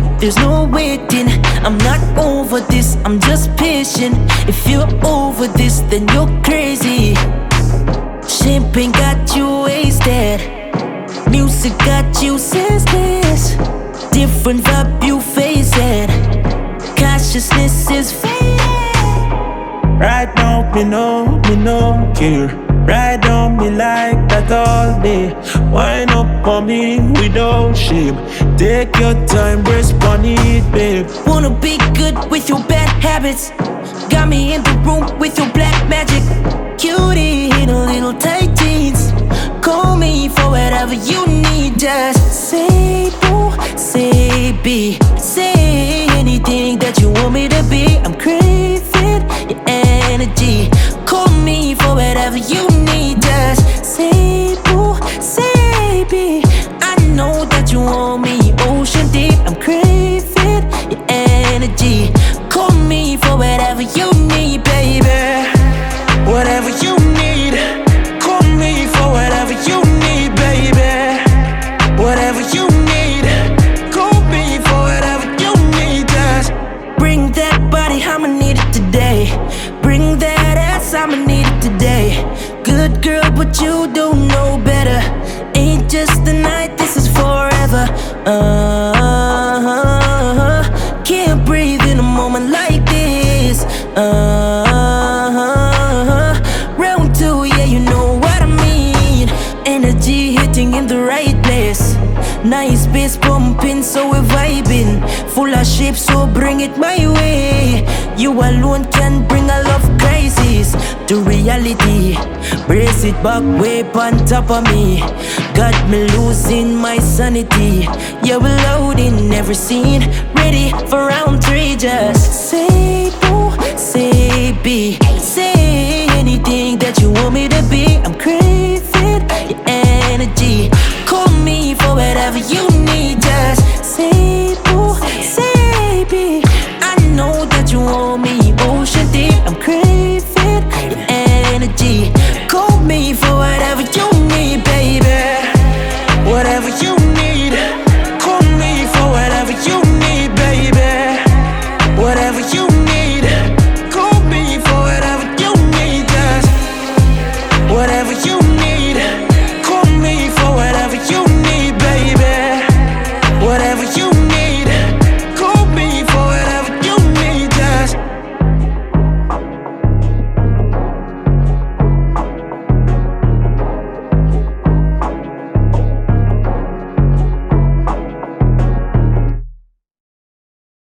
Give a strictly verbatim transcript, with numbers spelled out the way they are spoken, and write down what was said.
quick, there's no waiting. I'm not over this, I'm just patient. If you're over this, then you're crazy. Champagne got you wasted, music got you senseless. Different vibe you facing, consciousness is fading. Right now, me know, me no care. Ride on me like that all day. Wind up on me without shame. Take your time, respond it, babe. Wanna be good with your bad habits. Got me in the room with your black magic. Cutie in a little tight jeans. Call me for whatever you need. Just say boo, say be. Say anything that you want me to be. I'm craving your energy. Call me for whatever you need. Just say boo, say be. I know that you want me ocean deep. I'm craving your energy. Call me for whatever you need, baby. Whatever you need, call me for whatever you need, baby. Whatever you need, call me for whatever you need. Just bring that body, I'ma need it today. Bring that ass, I'ma need it today. Good girl, but you don't know better. Ain't just a night, this is forever. Uh-huh. Can't breathe in a moment like this. Uh-huh. Round two, yeah, you know what I mean. Energy hitting in the right place. Nice bass pumping, so we're vibing. Full of shape, so bring it my way. You alone can bring a love crisis to reality. Brace it back, way on top of me. Got me losing my sanity. Yeah, we're loading every scene, ready for round three. Just say boo, say be. Say anything that you want me to be. I'm craving your energy. Call me for whatever you need.